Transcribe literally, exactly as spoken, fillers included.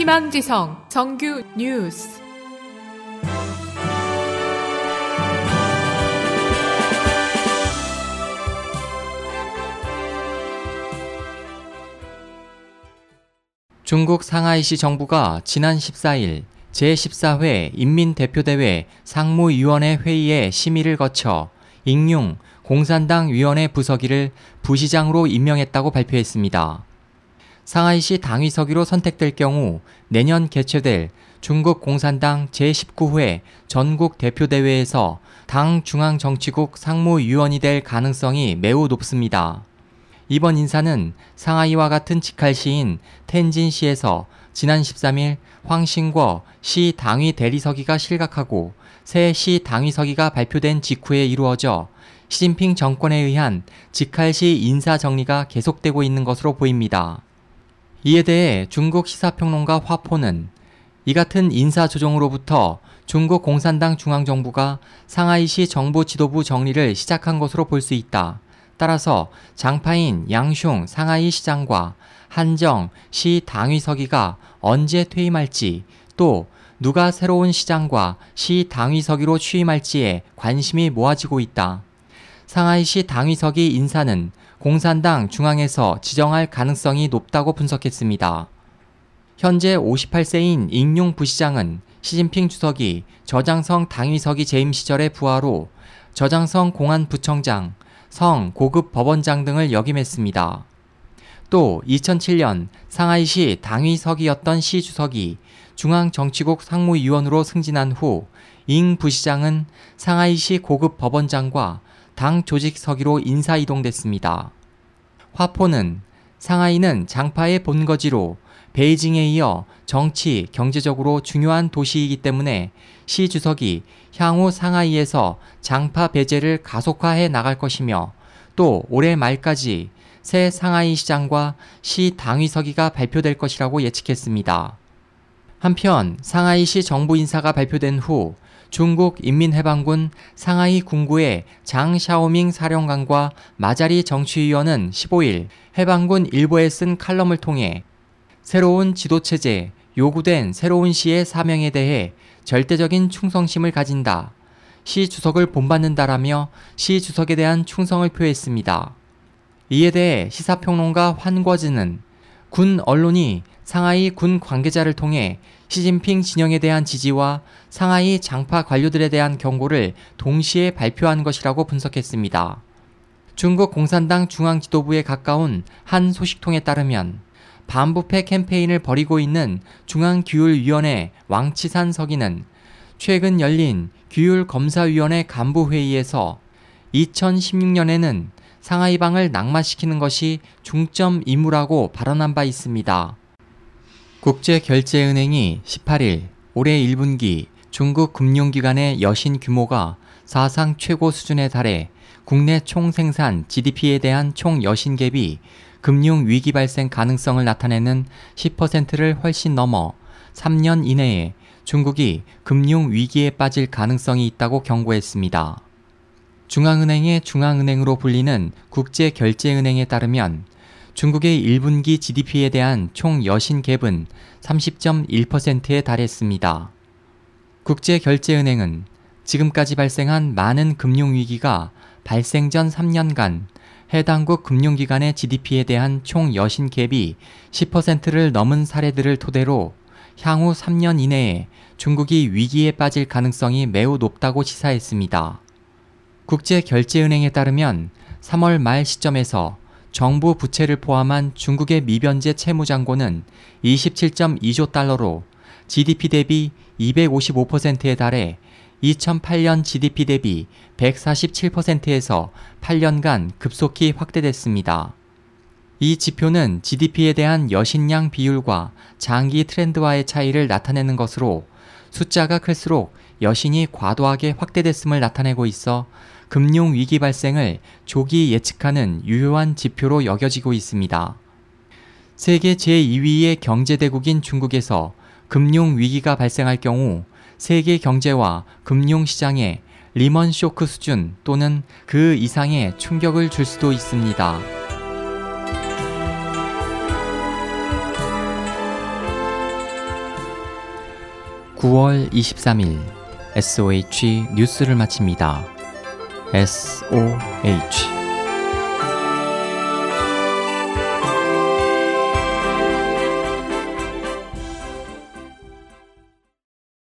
희망지성 정규 뉴스. 중국 상하이시 정부가 지난 십사일 제십사 회 인민대표대회 상무위원회 회의에 심의를 거쳐 익융 공산당 위원회 부서기를 부시장으로 임명했다고 발표했습니다. 상하이시 당위서기로 선택될 경우 내년 개최될 중국 공산당 제십구 회 전국 대표대회에서 당 중앙정치국 상무위원이 될 가능성이 매우 높습니다. 이번 인사는 상하이와 같은 직할시인 텐진시에서 지난 십삼일 황신궈 시 당위 대리서기가 실각하고 새 시 당위서기가 발표된 직후에 이루어져 시진핑 정권에 의한 직할시 인사 정리가 계속되고 있는 것으로 보입니다. 이에 대해 중국 시사평론가 화포는 이 같은 인사 조정으로부터 중국 공산당 중앙정부가 상하이시 정부 지도부 정리를 시작한 것으로 볼 수 있다. 따라서 장파인 양슝 상하이 시장과 한정 시 당위서기가 언제 퇴임할지, 또 누가 새로운 시장과 시 당위서기로 취임할지에 관심이 모아지고 있다. 상하이시 당위서기 인사는 공산당 중앙에서 지정할 가능성이 높다고 분석했습니다. 현재 오십팔 세인 익융 부시장은 시진핑 주석이 저장성 당위서기 재임 시절의 부하로 저장성 공안부청장, 성 고급 법원장 등을 역임했습니다. 또 이천칠년 상하이시 당위서기였던 시 주석이 중앙정치국 상무위원으로 승진한 후 잉 부시장은 상하이시 고급 법원장과 당 조직서기로 인사이동됐습니다. 화포는 상하이는 장파의 본거지로 베이징에 이어 정치, 경제적으로 중요한 도시이기 때문에 시 주석이 향후 상하이에서 장파 배제를 가속화해 나갈 것이며, 또 올해 말까지 새 상하이 시장과 시 당위서기가 발표될 것이라고 예측했습니다. 한편 상하이시 정부 인사가 발표된 후 중국 인민해방군 상하이 군구의 장 샤오밍 사령관과 마자리 정치위원은 십오일 해방군 일보에 쓴 칼럼을 통해 새로운 지도체제, 요구된 새로운 시의 사명에 대해 절대적인 충성심을 가진다. 시 주석을 본받는다라며 시 주석에 대한 충성을 표했습니다. 이에 대해 시사평론가 환궈즈는 군 언론이 상하이 군 관계자를 통해 시진핑 진영에 대한 지지와 상하이 장파 관료들에 대한 경고를 동시에 발표한 것이라고 분석했습니다. 중국 공산당 중앙지도부에 가까운 한 소식통에 따르면 반부패 캠페인을 벌이고 있는 중앙규율위원회 왕치산 서기는 최근 열린 규율검사위원회 간부회의에서 이천십육년에는 상하이방을 낙마시키는 것이 중점 임무라고 발언한 바 있습니다. 국제결제은행이 십팔일 올해 일 분기 중국 금융기관의 여신 규모가 사상 최고 수준에 달해 국내 총생산 지디피에 대한 총 여신갭이 금융위기 발생 가능성을 나타내는 십 퍼센트를 훨씬 넘어 삼 년 이내에 중국이 금융위기에 빠질 가능성이 있다고 경고했습니다. 중앙은행의 중앙은행으로 불리는 국제결제은행에 따르면 중국의 일 분기 지디피에 대한 총 여신갭은 삼십 점 일 퍼센트에 달했습니다. 국제결제은행은 지금까지 발생한 많은 금융위기가 발생 전 삼 년간 해당국 금융기관의 지디피에 대한 총 여신갭이 십 퍼센트를 넘은 사례들을 토대로 향후 삼 년 이내에 중국이 위기에 빠질 가능성이 매우 높다고 시사했습니다. 국제결제은행에 따르면 삼월 말 시점에서 정부 부채를 포함한 중국의 미변제 채무잔고는 이십칠 점 이조 달러로 지디피 대비 이백오십오 퍼센트에 달해 이천팔년 지디피 대비 백사십칠 퍼센트에서 팔 년간 급속히 확대됐습니다. 이 지표는 지디피에 대한 여신량 비율과 장기 트렌드와의 차이를 나타내는 것으로 숫자가 클수록 여신이 과도하게 확대됐음을 나타내고 있어 금융위기 발생을 조기 예측하는 유효한 지표로 여겨지고 있습니다. 세계 제이 위의 경제대국인 중국에서 금융위기가 발생할 경우 세계 경제와 금융시장에 리먼 쇼크 수준 또는 그 이상의 충격을 줄 수도 있습니다. 구월 이십삼일 에스오에이치 뉴스를 마칩니다. 에스오에이치